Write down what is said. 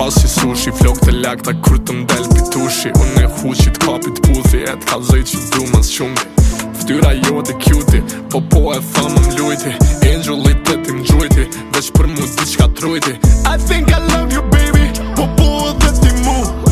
si sushi, flok të lakta kur të mdel pitushi. Unë e huqit kapit puthi, e t'kallzoj që du mas shumti. Ftyra jote cuti, po e thëmë m'lujti. Angelit e ti m'gjujti, veç për mu diçka trujti. I think I love you baby, po dhe ti mu.